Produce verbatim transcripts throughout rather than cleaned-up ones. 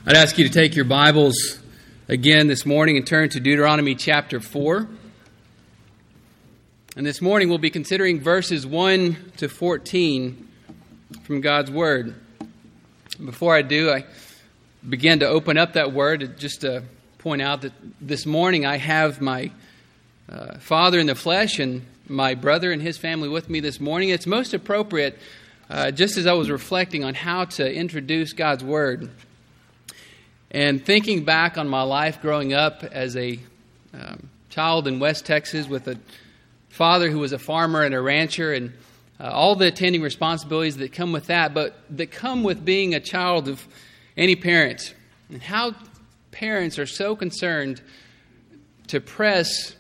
I'd ask you to take your Bibles again this morning and turn to Deuteronomy chapter four. And this morning we'll be considering verses one to fourteen from God's Word. Before I do, I begin to open up that Word, just to point out that this morning I have my uh, father in the flesh and my brother and his family with me this morning. It's most appropriate, uh, just as I was reflecting on how to introduce God's Word, and thinking back on my life growing up as a um, child in West Texas with a father who was a farmer and a rancher, and uh, all the attending responsibilities that come with that, but that come with being a child of any parent, and how parents are so concerned to press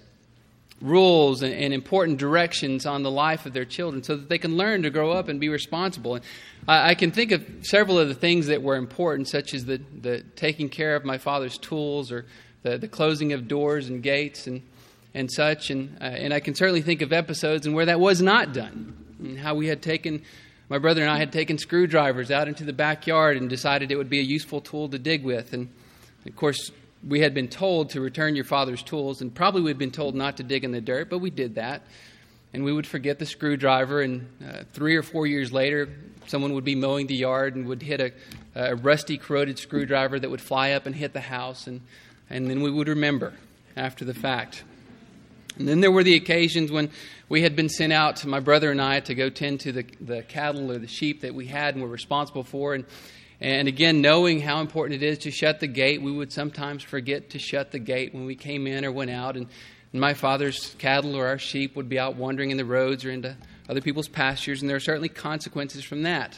rules and, and important directions on the life of their children so that they can learn to grow up and be responsible. And I, I can think of several of the things that were important, such as the, the taking care of my father's tools, or the, the closing of doors and gates and, and such. And, uh, and I can certainly think of episodes and where that was not done, and how we had taken, my brother and I had taken screwdrivers out into the backyard and decided it would be a useful tool to dig with. And of course, we had been told to return your father's tools, and probably we'd been told not to dig in the dirt, but we did that. And we would forget the screwdriver, and uh, three or four years later, someone would be mowing the yard and would hit a, a rusty, corroded screwdriver that would fly up and hit the house, and, and then we would remember after the fact. And then there were the occasions when we had been sent out, my brother and I, to go tend to the, the cattle or the sheep that we had and were responsible for, and And again, knowing how important it is to shut the gate, we would sometimes forget to shut the gate when we came in or went out. And my father's cattle or our sheep would be out wandering in the roads or into other people's pastures, and there are certainly consequences from that.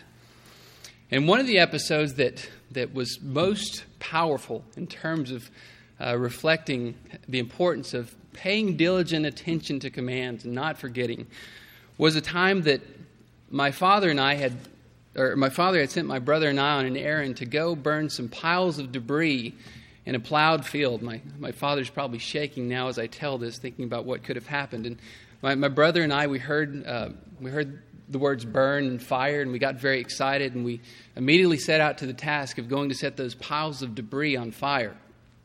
And one of the episodes that, that was most powerful in terms of uh, reflecting the importance of paying diligent attention to commands and not forgetting was a time that my father and I had Or my father had sent my brother and I on an errand to go burn some piles of debris in a plowed field. My my father's probably shaking now as I tell this, thinking about what could have happened. And my, my brother and I, we heard uh, we heard the words burn and fire, and we got very excited, and we immediately set out to the task of going to set those piles of debris on fire.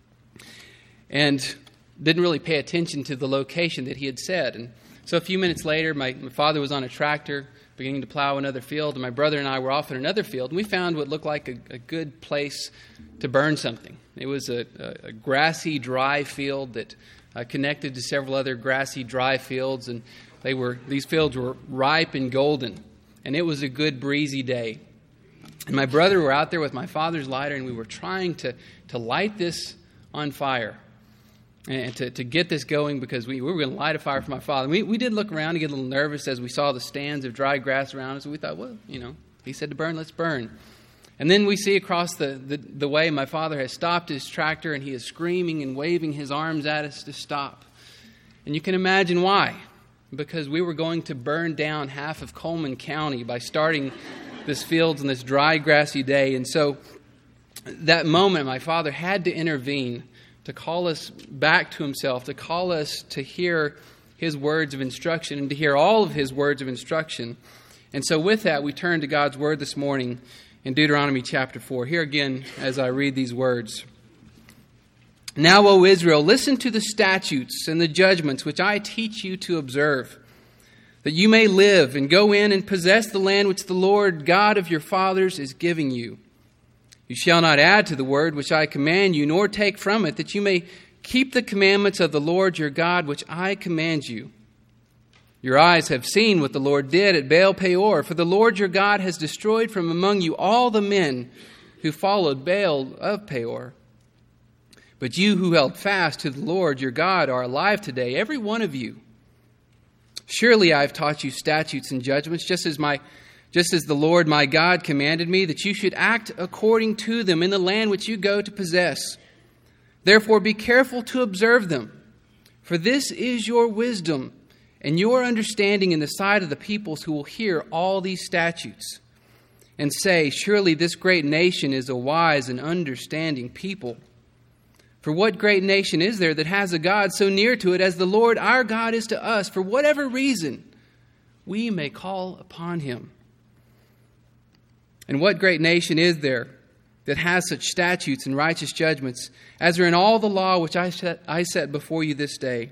And didn't really pay attention to the location that he had said. And so a few minutes later, my, my father was on a tractor beginning to plow another field, and my brother and I were off in another field, and we found what looked like a, a good place to burn something. It was a, a, a grassy, dry field that uh, connected to several other grassy, dry fields, and they were these fields were ripe and golden, and it was a good, breezy day. And my brother were out there with my father's lighter, and we were trying to, to light this on fire. And to, to get this going, because we, we were going to light a fire for my father. We we did look around and get a little nervous as we saw the stands of dry grass around us. And we thought, well, you know, he said to burn, let's burn. And then we see across the, the, the way my father has stopped his tractor, and he is screaming and waving his arms at us to stop. And you can imagine why. Because we were going to burn down half of Coleman County by starting this field on this dry, grassy day. And so that moment, my father had to intervene to call us back to himself, to call us to hear his words of instruction and to hear all of his words of instruction. And so with that, we turn to God's Word this morning in Deuteronomy chapter four. Here again, as I read these words. Now, O Israel, listen to the statutes and the judgments which I teach you to observe, that you may live and go in and possess the land which the Lord God of your fathers is giving you. You shall not add to the word which I command you, nor take from it, that you may keep the commandments of the Lord your God, which I command you. Your eyes have seen what the Lord did at Baal Peor, for the Lord your God has destroyed from among you all the men who followed Baal of Peor. But you who held fast to the Lord your God are alive today, every one of you. Surely I have taught you statutes and judgments, just as my Just as the Lord my God commanded me, that you should act according to them in the land which you go to possess. Therefore be careful to observe them, for this is your wisdom and your understanding in the sight of the peoples who will hear all these statutes, and say, surely this great nation is a wise and understanding people. For what great nation is there that has a God so near to it as the Lord our God is to us? For whatever reason, we may call upon him. And what great nation is there that has such statutes and righteous judgments as are in all the law which I set, I set before you this day.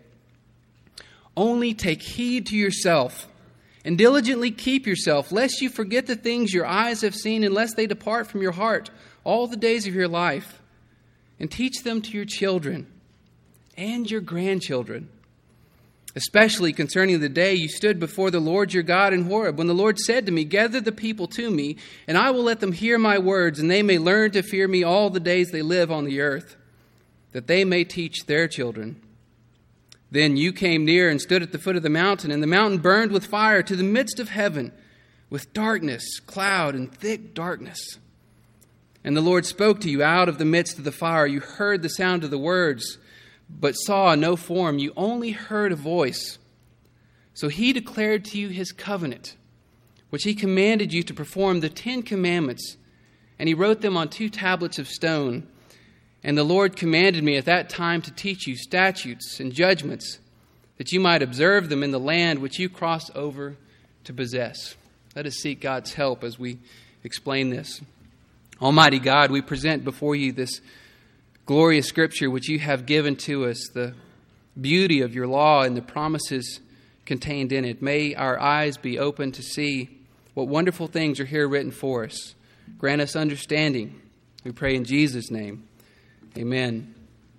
Only take heed to yourself and diligently keep yourself, lest you forget the things your eyes have seen, and lest they depart from your heart all the days of your life. And teach them to your children and your grandchildren, especially concerning the day you stood before the Lord your God in Horeb, when the Lord said to me, gather the people to me, and I will let them hear my words, and they may learn to fear me all the days they live on the earth, that they may teach their children. Then you came near and stood at the foot of the mountain, and the mountain burned with fire to the midst of heaven, with darkness, cloud, and thick darkness. And the Lord spoke to you out of the midst of the fire. You heard the sound of the words, but saw no form. You only heard a voice. So he declared to you his covenant, which he commanded you to perform, the Ten Commandments, and he wrote them on two tablets of stone. And the Lord commanded me at that time to teach you statutes and judgments, that you might observe them in the land which you crossed over to possess. Let us seek God's help as we explain this. Almighty God, we present before you this glorious scripture which you have given to us, the beauty of your law and the promises contained in it. May our eyes be open to see what wonderful things are here written for us. Grant us understanding. We pray in Jesus' name. Amen.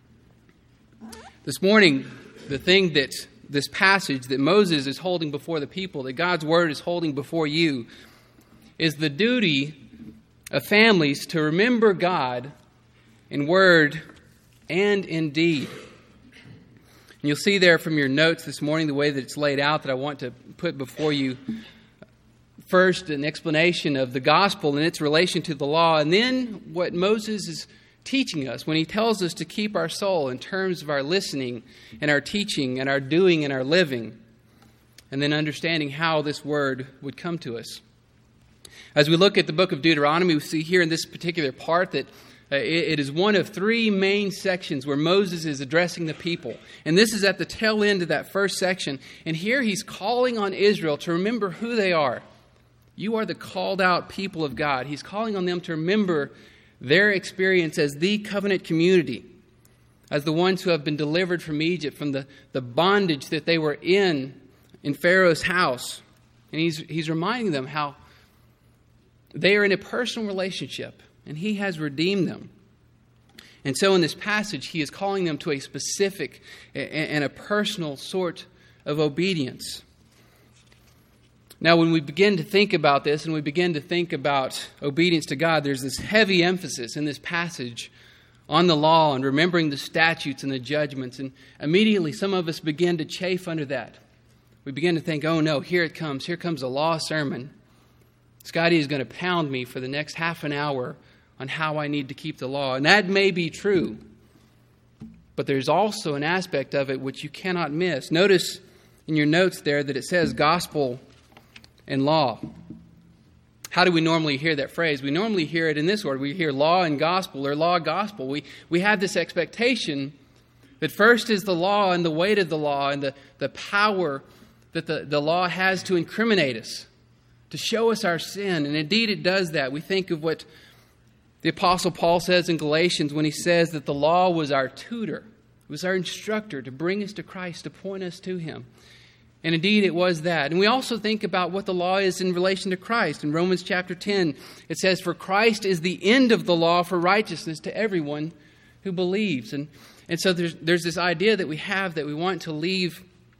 This morning, the thing that this passage that Moses is holding before the people, that God's word is holding before you, is the duty of families to remember God in word and in deed. And you'll see there from your notes this morning the way that it's laid out that I want to put before you. First, an explanation of the gospel and its relation to the law, and then what Moses is teaching us when he tells us to keep our soul in terms of our listening and our teaching and our doing and our living, and then understanding how this word would come to us. As we look at the book of Deuteronomy, we see here in this particular part that uh, it, it is one of three main sections where Moses is addressing the people. And this is at the tail end of that first section. And here he's calling on Israel to remember who they are. You are the called out people of God. He's calling on them to remember their experience as the covenant community, as the ones who have been delivered from Egypt, from the, the bondage that they were in, in Pharaoh's house. And he's, he's reminding them how they are in a personal relationship, and he has redeemed them. And so in this passage, he is calling them to a specific and a personal sort of obedience. Now, when we begin to think about this and we begin to think about obedience to God, there's this heavy emphasis in this passage on the law and remembering the statutes and the judgments. And immediately some of us begin to chafe under that. We begin to think, oh no, here it comes. Here comes a law sermon. Scotty is going to pound me for the next half an hour on how I need to keep the law. And that may be true. But there's also an aspect of it which you cannot miss. Notice in your notes there that it says gospel and law. How do we normally hear that phrase? We normally hear it in this order. We hear law and gospel, or law, gospel. We, we have this expectation that first is the law and the weight of the law and the, the power that the, the law has to incriminate us, to show us our sin. And indeed it does that. We think of what the Apostle Paul says in Galatians when he says that the law was our tutor, it was our instructor to bring us to Christ, to point us to him. And indeed it was that. And we also think about what the law is in relation to Christ. In Romans chapter ten, it says, "For Christ is the end of the law for righteousness to everyone who believes." And, and so there's, there's this idea that we have that we want to leave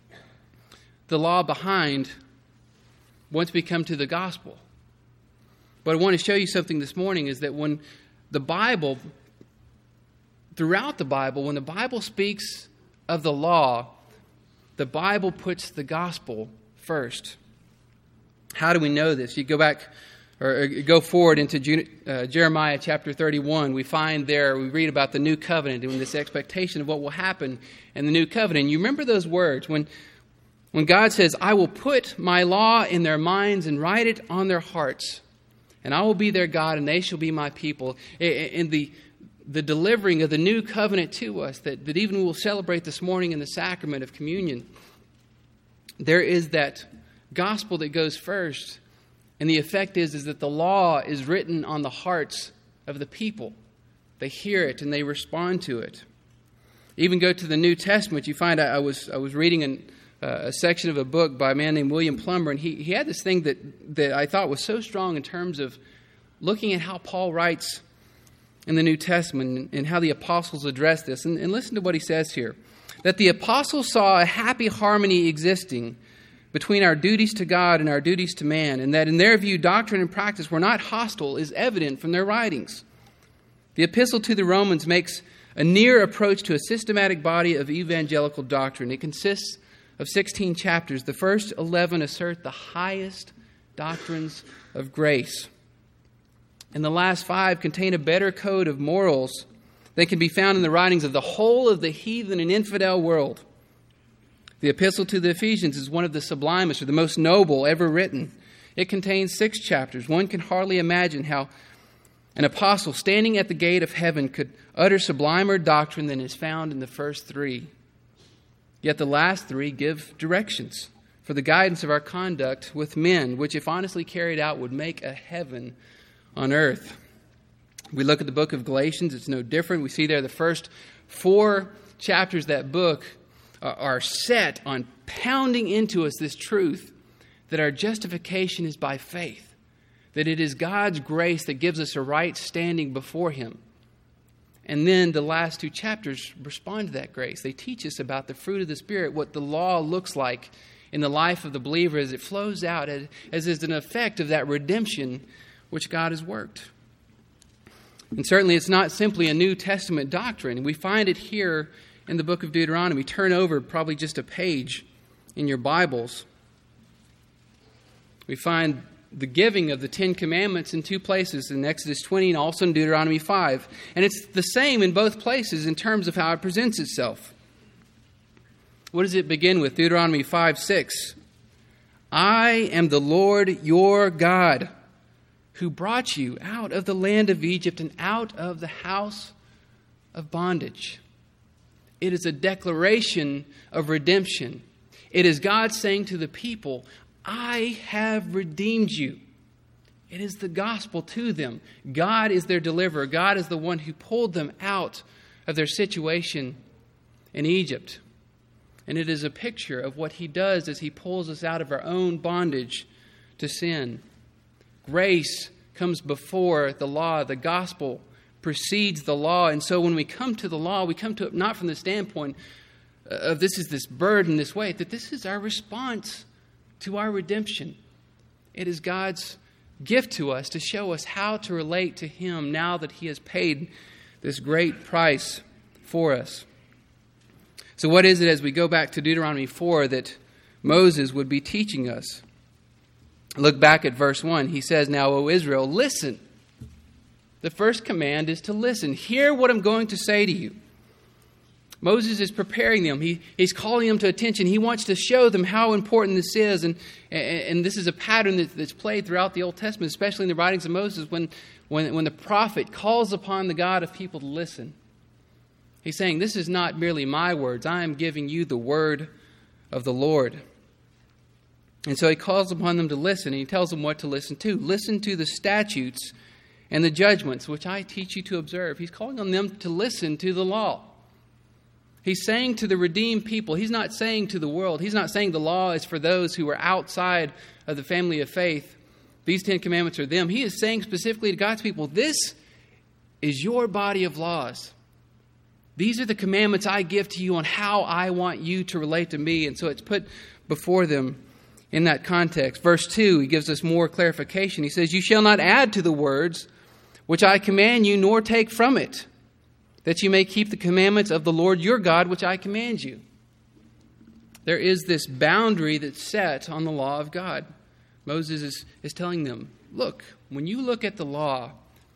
the law behind once we come to the gospel. But I want to show you something this morning is that when the Bible, throughout the Bible, when the Bible speaks of the law, the Bible puts the gospel first. How do we know this? You go back or go forward into uh, Jeremiah chapter thirty-one. We find there, we read about the new covenant and this expectation of what will happen in the new covenant. You remember those words when When God says, "I will put my law in their minds and write it on their hearts, and I will be their God, and they shall be my people." In the, the delivering of the new covenant to us, that, that even we'll celebrate this morning in the sacrament of communion, there is that gospel that goes first. And the effect is, is that the law is written on the hearts of the people. They hear it and they respond to it. Even go to the New Testament, you find I, I was I was reading an, uh, a section of a book by a man named William Plummer, and he, he had this thing that, that I thought was so strong in terms of looking at how Paul writes in the New Testament and, and how the apostles address this. And, and listen to what he says here. That the apostles saw a happy harmony existing between our duties to God and our duties to man, and that in their view doctrine and practice were not hostile is evident from their writings. The epistle to the Romans makes a near approach to a systematic body of evangelical doctrine. It consists of sixteen chapters. The first eleven assert the highest doctrines of grace. And the last five contain a better code of morals that can be found in the writings of the whole of the heathen and infidel world. The epistle to the Ephesians is one of the sublimest or the most noble ever written. It contains six chapters. One can hardly imagine how an apostle standing at the gate of heaven could utter sublimer doctrine than is found in the first three. Yet the last three give directions for the guidance of our conduct with men, which if honestly carried out would make a heaven on earth. We look at the book of Galatians, it's no different. We see there the first four chapters of that book are set on pounding into us this truth that our justification is by faith. That it is God's grace that gives us a right standing before Him. And then the last two chapters respond to that grace. They teach us about the fruit of the Spirit, what the law looks like in the life of the believer as it flows out, as, as is an effect of that redemption which God has worked. And certainly it's not simply a New Testament doctrine. We find it here in the book of Deuteronomy. Turn over probably just a page in your Bibles. We find the giving of the Ten Commandments in two places, in Exodus twenty and also in Deuteronomy five. And it's the same in both places in terms of how it presents itself. What does it begin with? Deuteronomy five six. I am the Lord your God, who brought you out of the land of Egypt and out of the house of bondage. It is a declaration of redemption. It is God saying to the people, I have redeemed you. It is the gospel to them. God is their deliverer. God is the one who pulled them out of their situation in Egypt. And it is a picture of what He does as He pulls us out of our own bondage to sin. Grace comes before the law. The gospel precedes the law. And so when we come to the law, we come to it not from the standpoint of this is this burden, this weight, that this is our response to our redemption. It is God's gift to us to show us how to relate to Him now that He has paid this great price for us. So what is it as we go back to Deuteronomy four that Moses would be teaching us? Look back at verse one. He says, Now, O Israel, listen. The first command is to listen. Hear what I'm going to say to you. Moses is preparing them. He, he's calling them to attention. He wants to show them how important this is. And, and, and this is a pattern that, that's played throughout the Old Testament, especially in the writings of Moses, when, when, when the prophet calls upon the God of people to listen. He's saying, this is not merely my words. I am giving you the word of the Lord. And so he calls upon them to listen, and he tells them what to listen to. Listen to the statutes and the judgments, which I teach you to observe. He's calling on them to listen to the law. He's saying to the redeemed people, he's not saying to the world, he's not saying the law is for those who are outside of the family of faith. These Ten Commandments are them. He is saying specifically to God's people, this is your body of laws. These are the commandments I give to you on how I want you to relate to me. And so it's put before them in that context. Verse two, he gives us more clarification. He says, you shall not add to the words which I command you, nor take from it, that you may keep the commandments of the Lord your God, which I command you. There is this boundary that's set on the law of God. Moses is, is telling them, look, when you look at the law,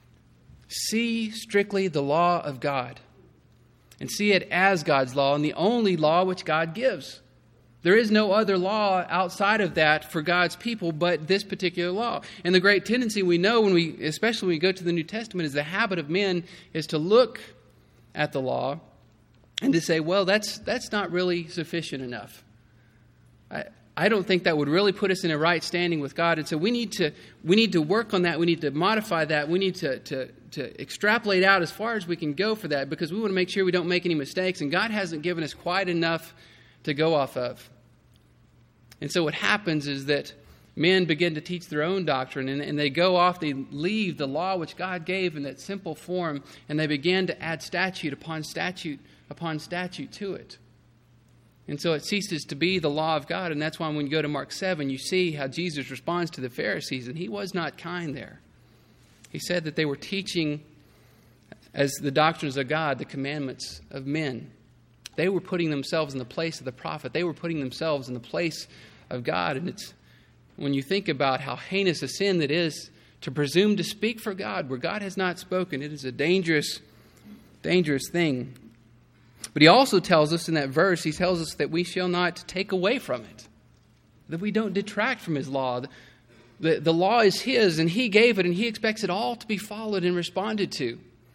see strictly the law of God. And see it as God's law and the only law which God gives. There is no other law outside of that for God's people but this particular law. And the great tendency we know, when we, especially when we go to the New Testament, is the habit of men is to look at the law and to say, well, that's that's not really sufficient enough. I, I don't think that would really put us in a right standing with God. And so we need to we need to work on that. We need to modify that. We need to, to, to extrapolate out as far as we can go for that, because we want to make sure we don't make any mistakes, and God hasn't given us quite enough to go off of. And so what happens is that men begin to teach their own doctrine, and, and they go off, they leave the law which God gave in that simple form, and they begin to add statute upon statute upon statute to it. And so it ceases to be the law of God, and that's why when you go to Mark seven, you see how Jesus responds to the Pharisees, and he was not kind there. He said that they were teaching as the doctrines of God, the commandments of men. They were putting themselves in the place of the prophet. They were putting themselves in the place of God. And it's when you think about how heinous a sin that is to presume to speak for God where God has not spoken, it is a dangerous, dangerous thing. But he also tells us in that verse, he tells us that we shall not take away from it, that we don't detract from his law. The, the law is his, and he gave it, and he expects it all to be followed and responded to.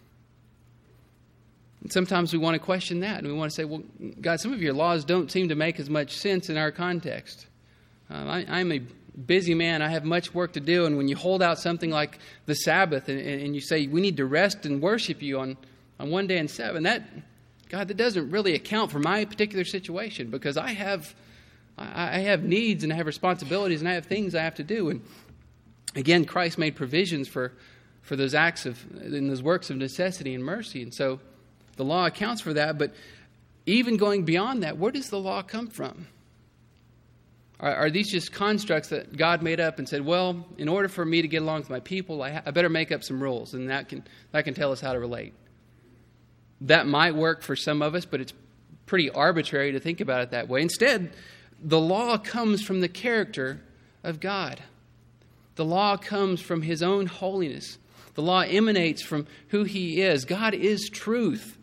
And sometimes we want to question that, and we want to say, well, God, some of your laws don't seem to make as much sense in our context. Uh, I, I'm a busy man. I have much work to do, and when you hold out something like the Sabbath, and, and you say, we need to rest and worship you on, on one day in seven, that, God, that doesn't really account for my particular situation, because I have... I have needs and I have responsibilities and I have things I have to do. And again, Christ made provisions for, for those acts of, in those works of necessity and mercy. And so the law accounts for that. But even going beyond that, where does the law come from? Are, are these just constructs that God made up and said, well, in order for me to get along with my people, I, ha- I better make up some rules, and that can that can tell us how to relate? That might work for some of us, but it's pretty arbitrary to think about it that way. Instead, the law comes from the character of God. The law comes from his own holiness. The law emanates from who he is. God is truth.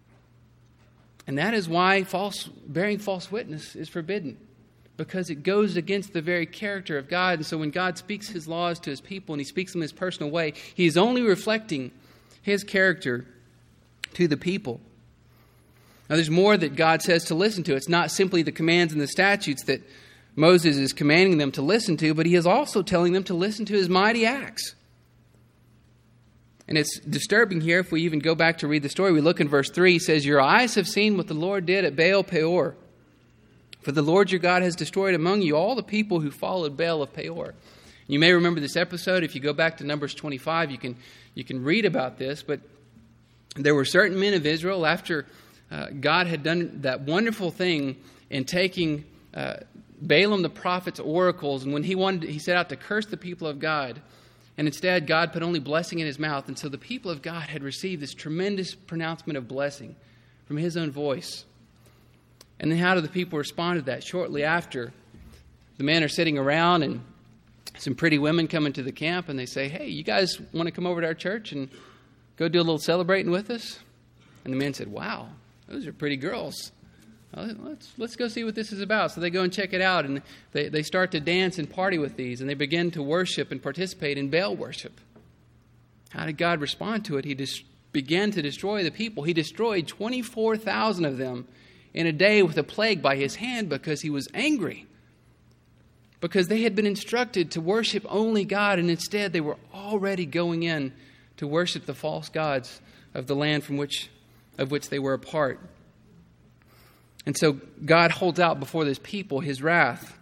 And that is why false bearing false witness is forbidden, because it goes against the very character of God. And so when God speaks his laws to his people and he speaks them in his personal way, he is only reflecting his character to the people. Now, there's more that God says to listen to. It's not simply the commands and the statutes that Moses is commanding them to listen to, but he is also telling them to listen to his mighty acts. And it's disturbing here, if we even go back to read the story. We look in verse three, it says, your eyes have seen what the Lord did at Baal Peor. For the Lord your God has destroyed among you all the people who followed Baal of Peor. You may remember this episode. If you go back to Numbers twenty-five, you can, you can read about this. But there were certain men of Israel after... Uh, God had done that wonderful thing in taking uh, Balaam the prophet's oracles, and when he wanted, he set out to curse the people of God, and instead God put only blessing in his mouth, and so the people of God had received this tremendous pronouncement of blessing from his own voice. And then how do the people respond to that? Shortly after, the men are sitting around, and some pretty women come into the camp, and they say, hey, you guys want to come over to our church and go do a little celebrating with us? And the men said, wow. Those are pretty girls. Well, let's let's go see what this is about. So they go and check it out, and they, they start to dance and party with these, and they begin to worship and participate in Baal worship. How did God respond to it? He dis- began to destroy the people. He destroyed twenty-four thousand of them in a day with a plague by his hand because he was angry. Because they had been instructed to worship only God, and instead they were already going in to worship the false gods of the land from which of which they were a part. And so God holds out before this people his wrath.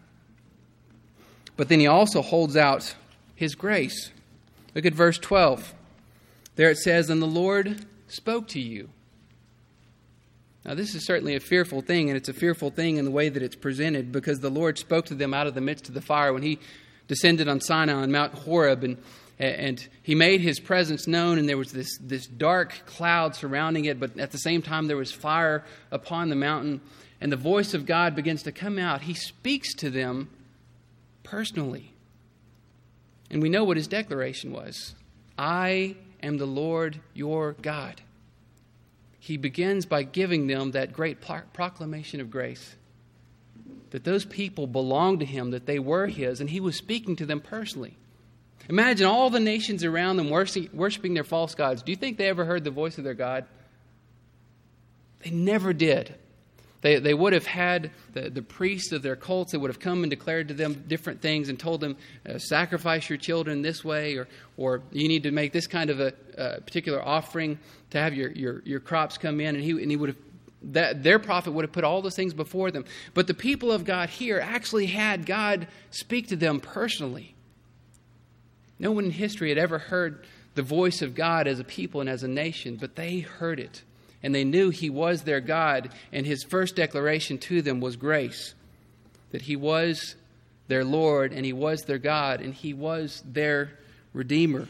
But then he also holds out his grace. Look at verse twelve. There it says, and the Lord spoke to you. Now this is certainly a fearful thing, and it's a fearful thing in the way that it's presented, because the Lord spoke to them out of the midst of the fire when he descended on Sinai on Mount Horeb, and And he made his presence known, and there was this, this dark cloud surrounding it, but at the same time there was fire upon the mountain. And the voice of God begins to come out. He speaks to them personally. And we know what his declaration was. I am the Lord your God. He begins by giving them that great proclamation of grace. That those people belonged to him, that they were his, and he was speaking to them personally. Imagine all the nations around them worshiping their false gods. Do you think they ever heard the voice of their God? They never did. They they would have had the, the priests of their cults that would have come and declared to them different things and told them, uh, sacrifice your children this way, or or you need to make this kind of a, a particular offering to have your, your, your crops come in. And he and he would have, that their prophet would have put all those things before them. But the people of God here actually had God speak to them personally. No one in history had ever heard the voice of God as a people and as a nation, but they heard it. And they knew He was their God, and His first declaration to them was grace. That He was their Lord, and He was their God, and He was their Redeemer.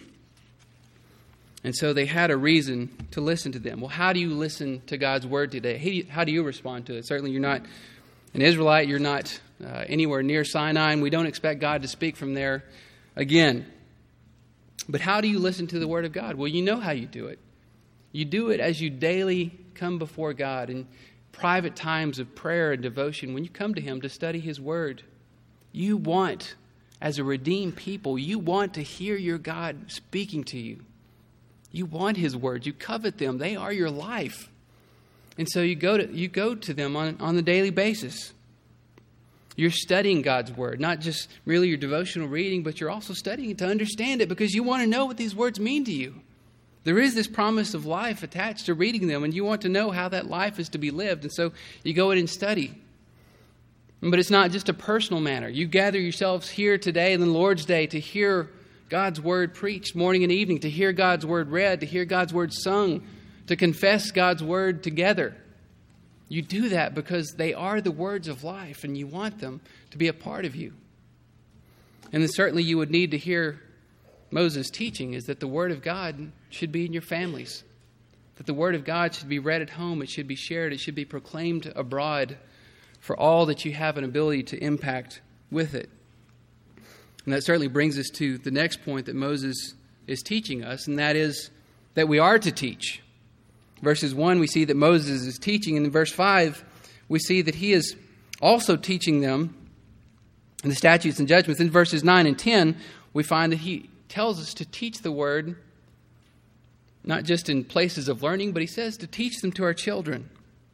And so they had a reason to listen to them. Well, how do you listen to God's Word today? How do you respond to it? Certainly you're not an Israelite. You're not uh, anywhere near Sinai, and we don't expect God to speak from there again. But how do you listen to the Word of God? Well, you know how you do it. You do it as you daily come before God in private times of prayer and devotion. When you come to Him to study His Word, you want, as a redeemed people, you want to hear your God speaking to you. You want His words. You covet them. They are your life. And so you go to you go to them on, on a daily basis. You're studying God's Word, not just really your devotional reading, but you're also studying it to understand it because you want to know what these words mean to you. There is this promise of life attached to reading them, and you want to know how that life is to be lived. And so you go in and study. But it's not just a personal manner. You gather yourselves here today on the Lord's Day to hear God's Word preached morning and evening, to hear God's Word read, to hear God's Word sung, to confess God's Word together. You do that because they are the words of life, and you want them to be a part of you. And then certainly you would need to hear Moses' teaching is that the Word of God should be in your families. That the Word of God should be read at home. It should be shared. It should be proclaimed abroad for all that you have an ability to impact with it. And that certainly brings us to the next point that Moses is teaching us, and that is that we are to teach. Verses one, we see that Moses is teaching, and in verse five, we see that he is also teaching them in the statutes and judgments. In verses nine and ten, we find that he tells us to teach the Word, not just in places of learning, but he says to teach them to our children.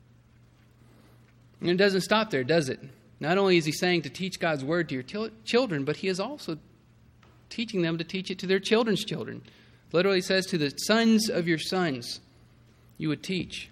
And it doesn't stop there, does it? Not only is he saying to teach God's Word to your til- children, but he is also teaching them to teach it to their children's children. It literally says to the sons of your sons, you would teach.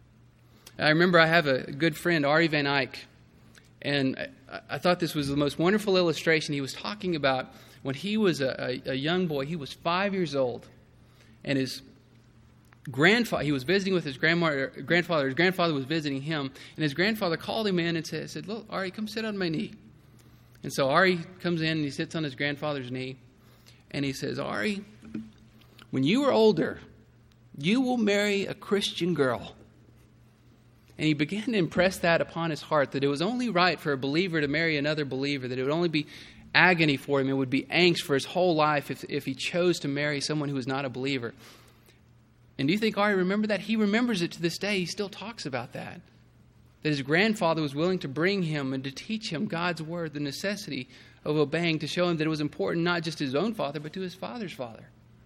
I remember I have a good friend, Ari Van Eyck, and I, I thought this was the most wonderful illustration. He was talking about when he was a, a, a young boy. He was five years old, and his grandfather, he was visiting with his grandmother, grandfather. His grandfather was visiting him, and his grandfather called him in and said, said, "Look, Ari, come sit on my knee." And so Ari comes in and he sits on his grandfather's knee, and he says, "Ari, when you are older, you will marry a Christian girl." And he began to impress that upon his heart, that it was only right for a believer to marry another believer, that it would only be agony for him, it would be angst for his whole life if, if he chose to marry someone who was not a believer. And do you think Ari remembered that? He remembers it to this day. He still talks about that. That his grandfather was willing to bring him and to teach him God's Word, the necessity of obeying, to show him that it was important not just to his own father, but to his father's father.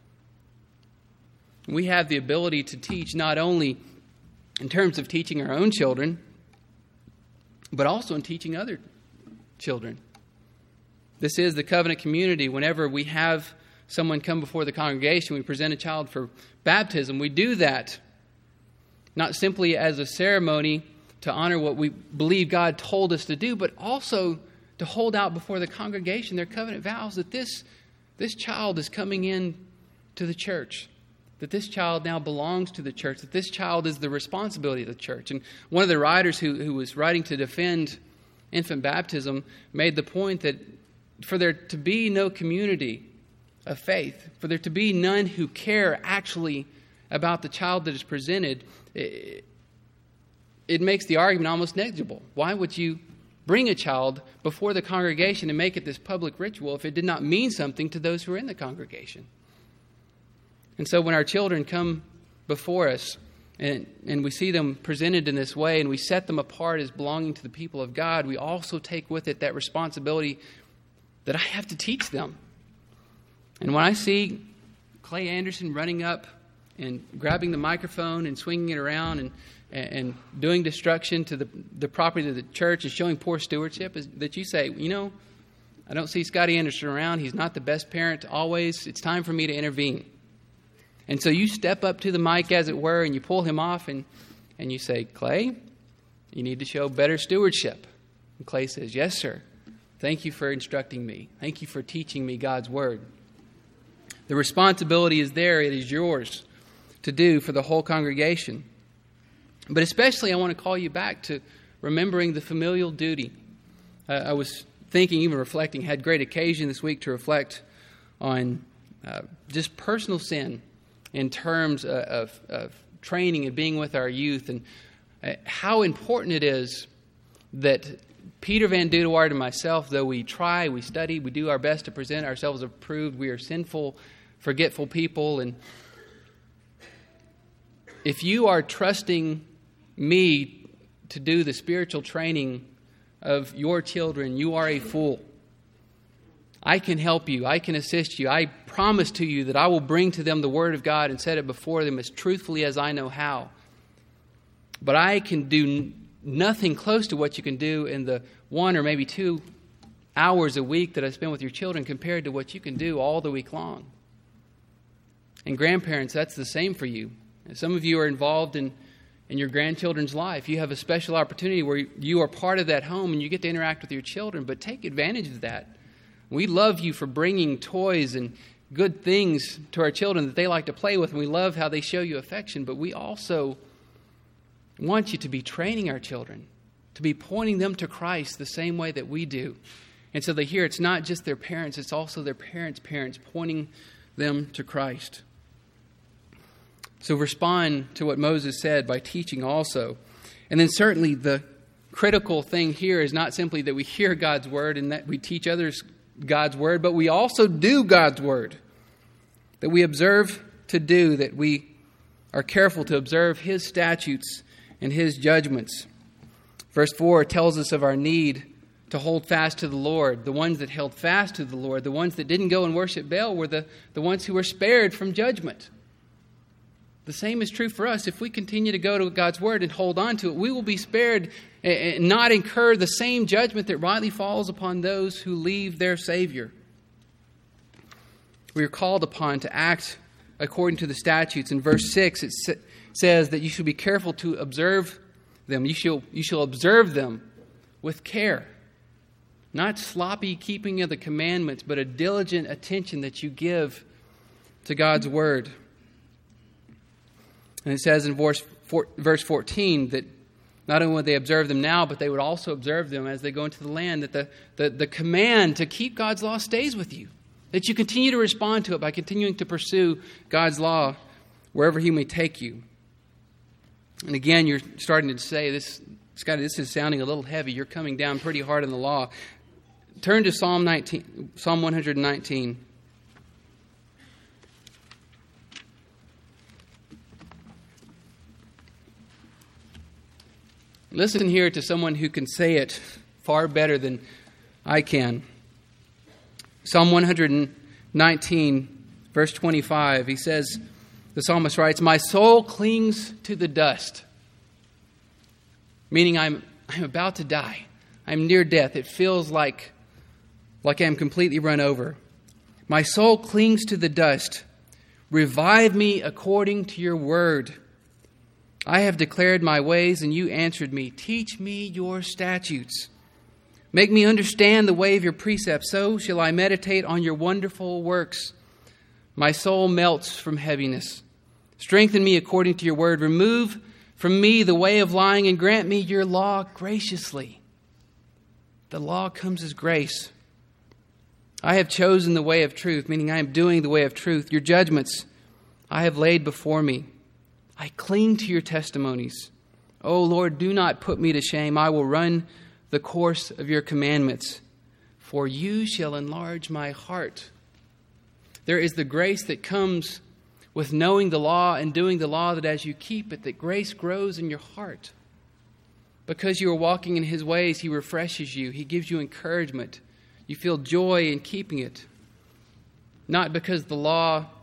We have the ability to teach not only in terms of teaching our own children, but also in teaching other children. This is the covenant community. Whenever we have someone come before the congregation, we present a child for baptism. We do that not simply as a ceremony to honor what we believe God told us to do, but also to hold out before the congregation their covenant vows that this, this child is coming in to the church, that this child now belongs to the church, that this child is the responsibility of the church. And one of the writers who, who was writing to defend infant baptism made the point that for there to be no community of faith, for there to be none who care actually about the child that is presented, it, it makes the argument almost negligible. Why would you bring a child before the congregation and make it this public ritual if it did not mean something to those who are in the congregation? And so when our children come before us and, and we see them presented in this way and we set them apart as belonging to the people of God, we also take with it that responsibility that I have to teach them. And when I see Clay Anderson running up and grabbing the microphone and swinging it around and, and doing destruction to the, the property of the church and showing poor stewardship, is that you say, you know, I don't see Scotty Anderson around. He's not the best parent always. It's time for me to intervene. And so you step up to the mic, as it were, and you pull him off and, and you say, Clay, you need to show better stewardship. And Clay says, yes, sir. Thank you for instructing me. Thank you for teaching me God's word. The responsibility is there. It is yours to do for the whole congregation. But especially I want to call you back to remembering the familial duty. Uh, I was thinking, even reflecting, had great occasion this week to reflect on uh, just personal sin in terms of, of, of training and being with our youth, and uh, how important it is that Peter Van Dudewaard and myself, though we try, we study, we do our best to present ourselves approved, we are sinful, forgetful people. And if you are trusting me to do the spiritual training of your children, you are a fool. I can help you. I can assist you. I promise to you that I will bring to them the Word of God and set it before them as truthfully as I know how. But I can do nothing close to what you can do in the one or maybe two hours a week that I spend with your children compared to what you can do all the week long. And grandparents, that's the same for you. Some of you are involved in, in your grandchildren's life. You have a special opportunity where you are part of that home and you get to interact with your children, but take advantage of that. We love you for bringing toys and good things to our children that they like to play with, and we love how they show you affection, but we also want you to be training our children, to be pointing them to Christ the same way that we do. And so they hear it's not just their parents, it's also their parents' parents pointing them to Christ. So respond to what Moses said by teaching also. And then certainly the critical thing here is not simply that we hear God's word and that we teach others God's word, but we also do God's word. That we observe to do, that we are careful to observe His statutes and His judgments. Verse four tells us of our need to hold fast to the Lord. The ones that held fast to the Lord, the ones that didn't go and worship Baal, were the, the ones who were spared from judgment. The same is true for us. If we continue to go to God's word and hold on to it, we will be spared and not incur the same judgment that rightly falls upon those who leave their Savior. We are called upon to act according to the statutes. In verse six, it says that you should be careful to observe them. You shall, you shall observe them with care. Not sloppy keeping of the commandments, but a diligent attention that you give to God's word. And it says in verse fourteen that not only would they observe them now, but they would also observe them as they go into the land, that the, the, the command to keep God's law stays with you. That you continue to respond to it by continuing to pursue God's law wherever He may take you. And again, you're starting to say, this, Scotty, this is sounding a little heavy. You're coming down pretty hard on the law. Turn to Psalm nineteen, Psalm one nineteen. Listen here to someone who can say it far better than I can. Psalm one nineteen, verse twenty-five, he says, the psalmist writes, "My soul clings to the dust." Meaning I'm I'm about to die. I'm near death. It feels like, like I'm completely run over. "My soul clings to the dust. Revive me according to your word. I have declared my ways, and you answered me. Teach me your statutes. Make me understand the way of your precepts. So shall I meditate on your wonderful works. My soul melts from heaviness. Strengthen me according to your word. Remove from me the way of lying, and grant me your law graciously." The law comes as grace. "I have chosen the way of truth," meaning I am doing the way of truth. "Your judgments I have laid before me. I cling to your testimonies. O Lord, do not put me to shame. I will run the course of your commandments, for you shall enlarge my heart." There is the grace that comes with knowing the law and doing the law, that as you keep it, that grace grows in your heart. Because you are walking in His ways, He refreshes you. He gives you encouragement. You feel joy in keeping it. Not because the law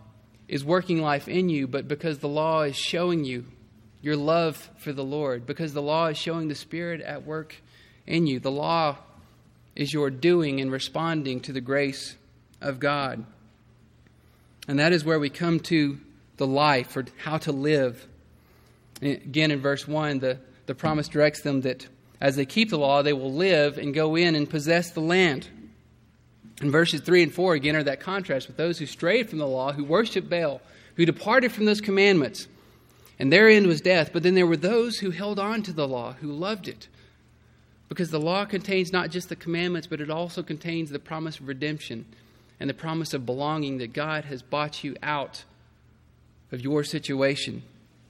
is working life in you, but because the law is showing you your love for the Lord, because the law is showing the Spirit at work in you. The law is your doing and responding to the grace of God. And that is where we come to the life, or how to live. And again, in verse one, the, the promise directs them that as they keep the law, they will live and go in and possess the land. And verses three and four again are that contrast with those who strayed from the law, who worshiped Baal, who departed from those commandments. And their end was death. But then there were those who held on to the law, who loved it. Because the law contains not just the commandments, but it also contains the promise of redemption and the promise of belonging, that God has bought you out of your situation.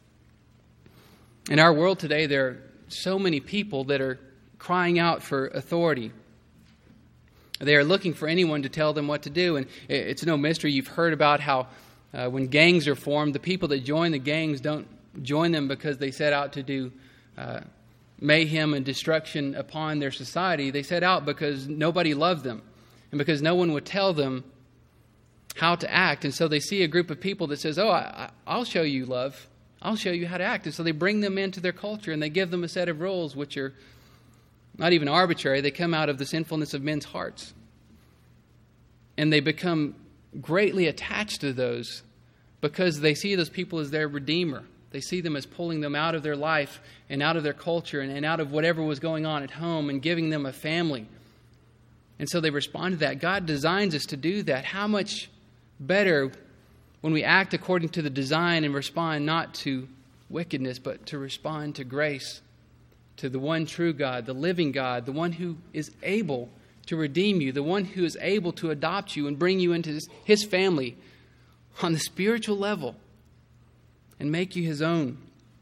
In our world today, there are so many people that are crying out for authority. They are looking for anyone to tell them what to do. And it's no mystery. You've heard about how uh, when gangs are formed, the people that join the gangs don't join them because they set out to do uh, mayhem and destruction upon their society. They set out because nobody loved them and because no one would tell them how to act. And so they see a group of people that says, oh, I, I'll show you love. I'll show you how to act. And so they bring them into their culture and they give them a set of rules which are not even arbitrary. They come out of the sinfulness of men's hearts. And they become greatly attached to those because they see those people as their redeemer. They see them as pulling them out of their life and out of their culture and, and out of whatever was going on at home and giving them a family. And so they respond to that. God designs us to do that. How much better when we act according to the design and respond not to wickedness, but to respond to grace, to the one true God, the living God, the one who is able to redeem you, the one who is able to adopt you and bring you into his family on the spiritual level and make you his own.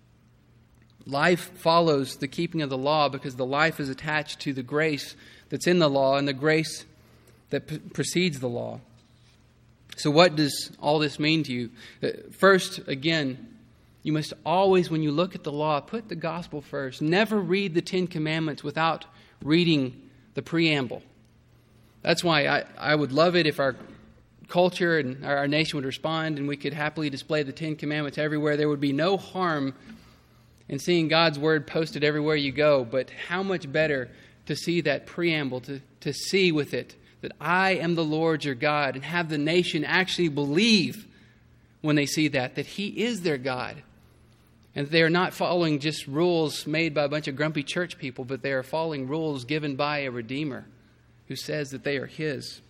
Life follows the keeping of the law because the life is attached to the grace that's in the law and the grace that p- precedes the law. So what does all this mean to you? First, again, you must always, when you look at the law, put the gospel first. Never read the Ten Commandments without reading the preamble. That's why I, I would love it if our culture and our, our nation would respond and we could happily display the Ten Commandments everywhere. There would be no harm in seeing God's word posted everywhere you go. But how much better to see that preamble, to, to see with it that I am the Lord your God, and have the nation actually believe when they see that, that he is their God. And they are not following just rules made by a bunch of grumpy church people, but they are following rules given by a Redeemer who says that they are his.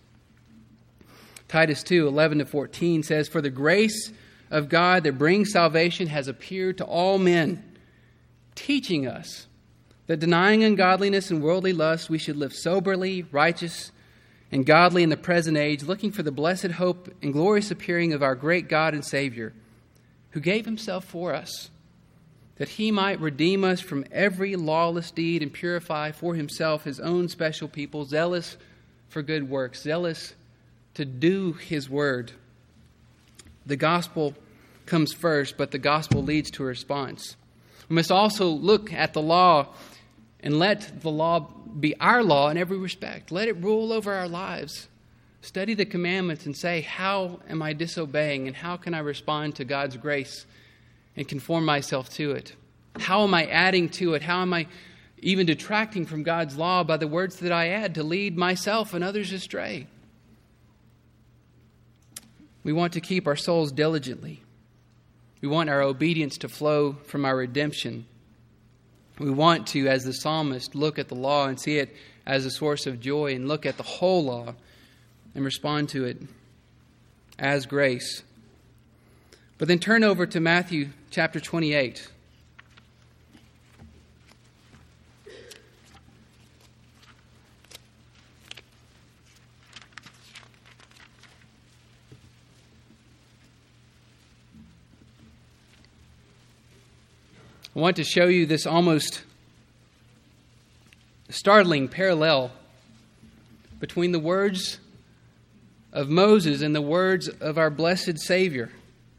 Titus two, eleven to fourteen says, for the grace of God that brings salvation has appeared to all men, teaching us that denying ungodliness and worldly lust, we should live soberly, righteous, and godly in the present age, looking for the blessed hope and glorious appearing of our great God and Savior, who gave himself for us, that he might redeem us from every lawless deed and purify for himself his own special people, zealous for good works, zealous to do his word. The gospel comes first, but the gospel leads to a response. We must also look at the law and let the law be our law in every respect. Let it rule over our lives. Study the commandments and say, how am I disobeying and how can I respond to God's grace and conform myself to it? How am I adding to it? How am I even detracting from God's law by the words that I add to lead myself and others astray? We want to keep our souls diligently. We want our obedience to flow from our redemption. We want to, as the psalmist, look at the law and see it as a source of joy and look at the whole law and respond to it as grace. But then turn over to Matthew chapter twenty-eight. I want to show you this almost startling parallel between the words of Moses and the words of our blessed Savior.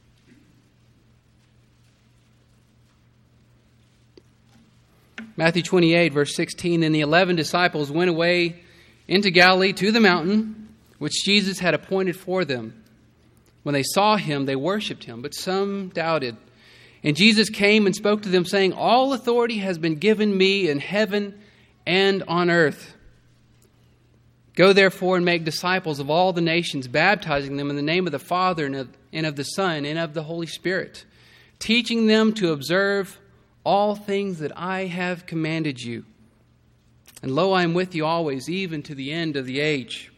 Matthew twenty-eight, verse sixteen, then the eleven disciples went away into Galilee to the mountain which Jesus had appointed for them. When they saw him, they worshipped him, but some doubted. And Jesus came and spoke to them, saying, "All authority has been given me in heaven and on earth. Go therefore and make disciples of all the nations, baptizing them in the name of the Father and of, and of the Son and of the Holy Spirit, teaching them to observe all things that I have commanded you. And lo, I am with you always, even to the end of the age."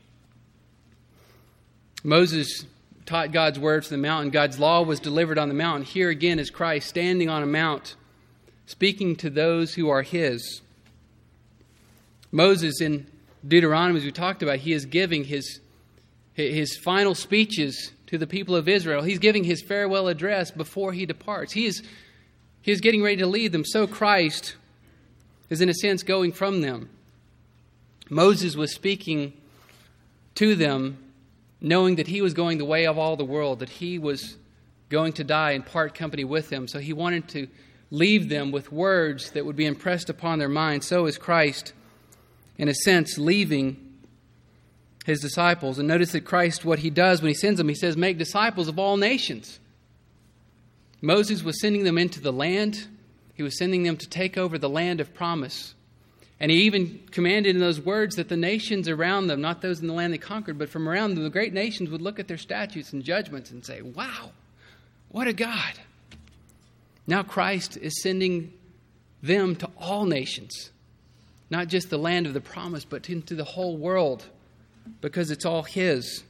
Moses taught God's word from the mountain. God's law was delivered on the mountain. Here again is Christ standing on a mount, speaking to those who are his. Moses in Deuteronomy, as we talked about, he is giving his, his final speeches to the people of Israel. He's giving his farewell address before he departs. He is, he is getting ready to leave them. So Christ is in a sense going from them. Moses was speaking to them knowing that he was going the way of all the world, that he was going to die and part company with them. So he wanted to leave them with words that would be impressed upon their minds. So is Christ, in a sense, leaving his disciples. And notice that Christ, what he does when he sends them, he says, "Make disciples of all nations." Moses was sending them into the land. He was sending them to take over the land of promise. And he even commanded in those words that the nations around them, not those in the land they conquered, but from around them, the great nations would look at their statutes and judgments and say, "Wow, what a God." Now Christ is sending them to all nations, not just the land of the promise, but into the whole world, because it's all his.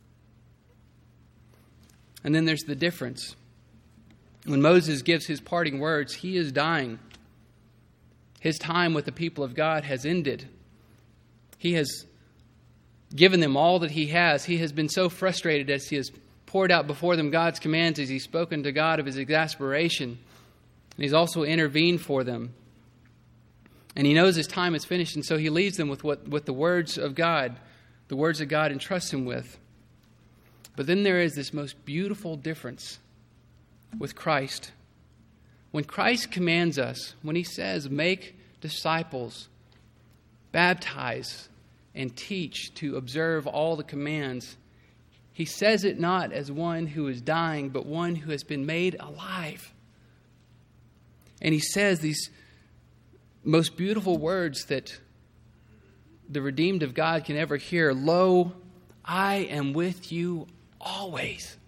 And then there's the difference. When Moses gives his parting words, he is dying. His time with the people of God has ended. He has given them all that he has. He has been so frustrated as he has poured out before them God's commands, as he's spoken to God of his exasperation. And he's also intervened for them. And he knows his time is finished, and so he leaves them with what with the words of God, the words that God entrusts him with. But then there is this most beautiful difference with Christ. When Christ commands us, when he says, "Make disciples, baptize, and teach to observe all the commands," he says it not as one who is dying, but one who has been made alive. And he says these most beautiful words that the redeemed of God can ever hear. "Lo, I am with you always."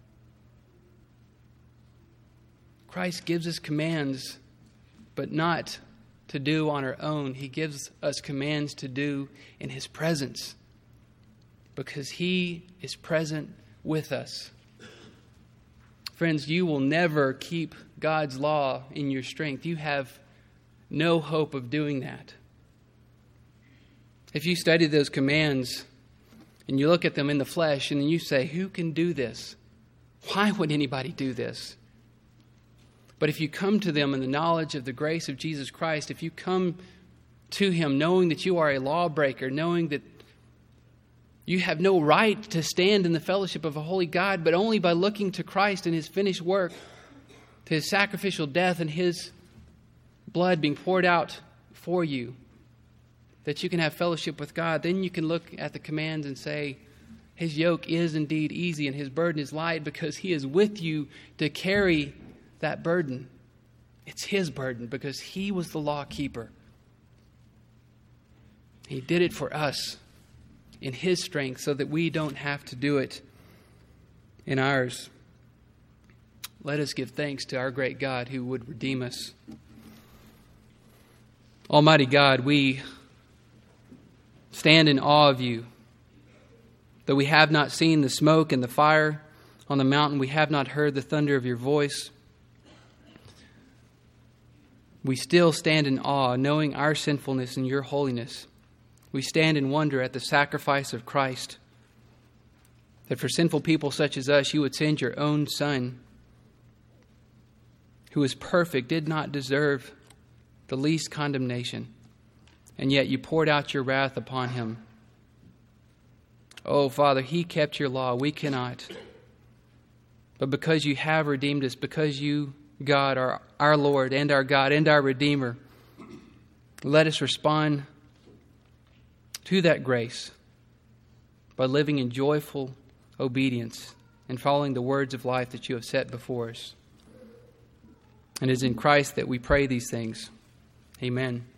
Christ gives us commands, but not to do on our own. He gives us commands to do in his presence, because he is present with us. Friends, you will never keep God's law in your strength. You have no hope of doing that. If you study those commands and you look at them in the flesh and you say, "Who can do this? Why would anybody do this?" But if you come to them in the knowledge of the grace of Jesus Christ, if you come to him knowing that you are a lawbreaker, knowing that you have no right to stand in the fellowship of a holy God, but only by looking to Christ and his finished work, to his sacrificial death and his blood being poured out for you, that you can have fellowship with God, then you can look at the commands and say, his yoke is indeed easy and his burden is light, because he is with you to carry that burden. It's his burden because he was the law keeper. He did it for us in his strength so that we don't have to do it in ours. Let us give thanks to our great God who would redeem us. Almighty God, we stand in awe of you. Though we have not seen the smoke and the fire on the mountain, we have not heard the thunder of your voice, we still stand in awe, knowing our sinfulness and your holiness. We stand in wonder at the sacrifice of Christ, that for sinful people such as us, you would send your own Son, who is perfect, did not deserve the least condemnation, and yet you poured out your wrath upon him. Oh, Father, he kept your law. We cannot. But because you have redeemed us, because you, God, are our Lord and our God and our Redeemer, let us respond to that grace by living in joyful obedience and following the words of life that you have set before us. And it is in Christ that we pray these things. Amen.